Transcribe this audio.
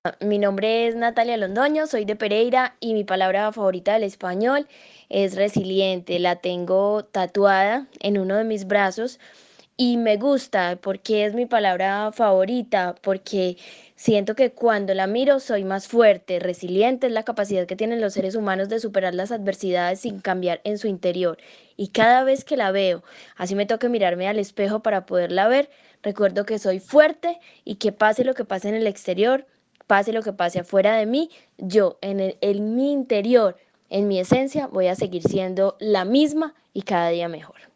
Mi nombre es Natalia Londoño, soy de Pereira y mi palabra favorita del español es resiliente. La tengo tatuada en uno de mis brazos y me gusta porque es mi palabra favorita, porque siento que cuando la miro soy más fuerte. Resiliente es la capacidad que tienen los seres humanos de superar las adversidades sin cambiar en su interior. Y cada vez que la veo, así me toca mirarme al espejo para poderla ver, recuerdo que soy fuerte y que pase lo que pase en el exterior, pase lo que pase afuera de mí, yo en mi interior, en mi esencia, voy a seguir siendo la misma y cada día mejor.